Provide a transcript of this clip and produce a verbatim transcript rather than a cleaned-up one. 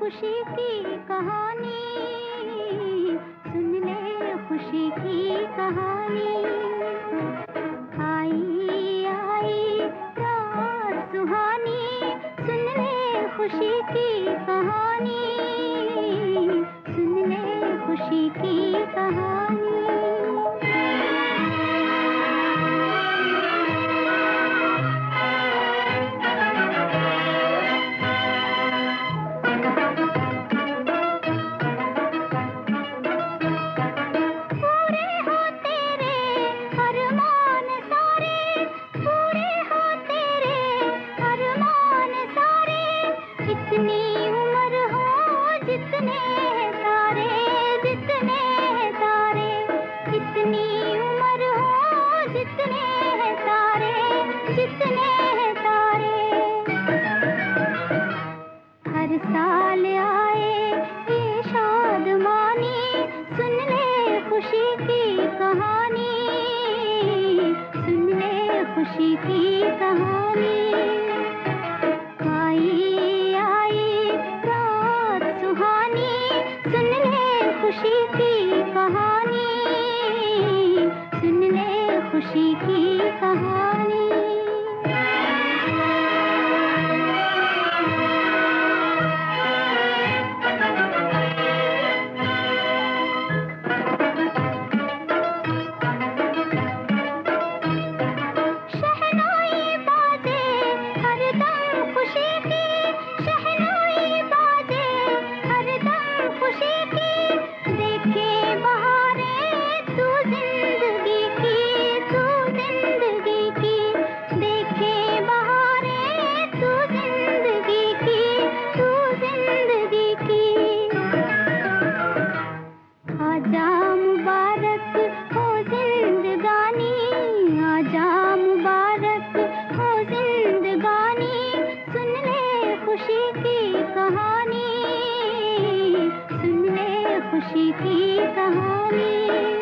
खुशी की कहानी, सुन ले खुशी की कहानी। आई आई रात सुहानी, सुन ले खुशी की कहानी, सुन ले खुशी की कहानी। जितनी उम्र हो जितने हैं तारे, जितने हैं तारे, जितनी उम्र हो जितने हैं तारे, जितने हैं तारे। हर साल आए ये शादमानी, सुन ले खुशी की कहानी, सुन ले खुशी की कहानी। खुशी की कहानी, सुन ले खुशी की कहानी। शहनाई बाजे हरदम खुशी की, शहनाई बाजे हरदम खुशी की। देखे बहारें तू जिंदगी की, तू जिंदगी की, देखे बहारें तू जिंदगी की, तू जिंदगी की। आजा मुबारक हो जिंदगानी, आजा मुबारक हो जिंदगानी, सुन ले खुशी की कहानी, सुन ले खुशी की कहानी।